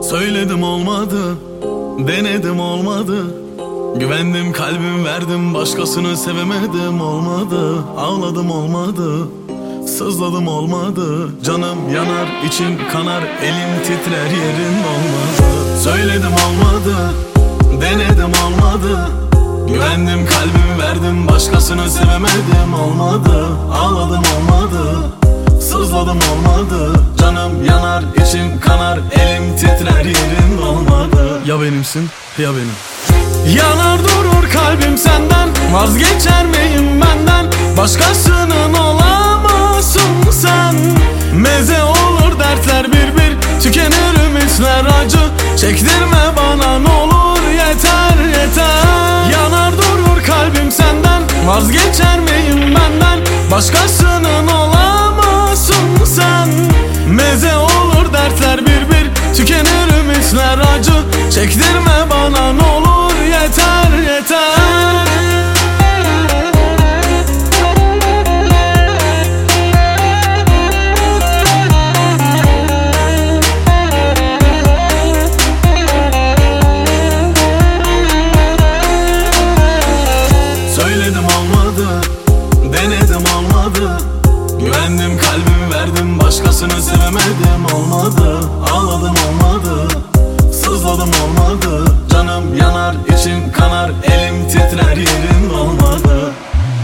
Söyledim olmadı, denedim olmadı. Güvendim kalbim verdim, başkasını sevemedim olmadı. Ağladım olmadı, sızladım olmadı. Canım yanar, içim kanar, elim titrer, yerin olmadı. Söyledim olmadı, denedim olmadı. Güvendim kalbimi verdim, başkasını sevemedim olmadı. Ağladım olmadı, sızladım olmadı. Canım yanar, içim kanar, elim titrer, yerin olmadı. Ya benimsin ya benim. Yanar durur kalbim senden, vazgeçer miyim benden? Başkasının olamazsın sen. Meze olur dertler bir bir, tükenir ümitler acı. Çektirme bana ne olur, yeter yeter. Yanar durur kalbim senden, vazgeçer miyim benden? Başkasının olamazsın sen. Meze olur dertler bir bir, tükenir ümitler acı. Çektirme bana ne olur, yeter yeter. Söyledim olmadı, denedim olmadı. Güvendim kalbimi verdim, başkasını sevemedim olmadı. Ağladım olmadı, sızladım olmadı. Canım yanar, içim kanar, elim titrer, yerin olmadı.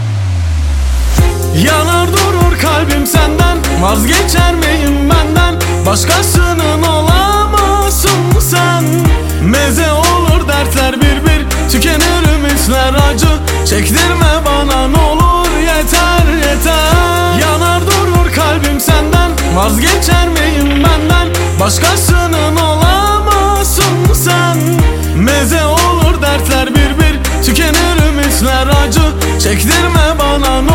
Yanar durur kalbim senden, vazgeçer miyim benden? Başkasının olamazsın sen. Meze olur dertler bir bir, tükenir ümitler acı. Çektirme bana ne olur, yeter yeter. Yanar durur kalbim senden, vazgeçer miyim benden? Başkasının olamazsın sen. Meze olur dertler bir bir, tükenir ümitler acı. Çektirme bana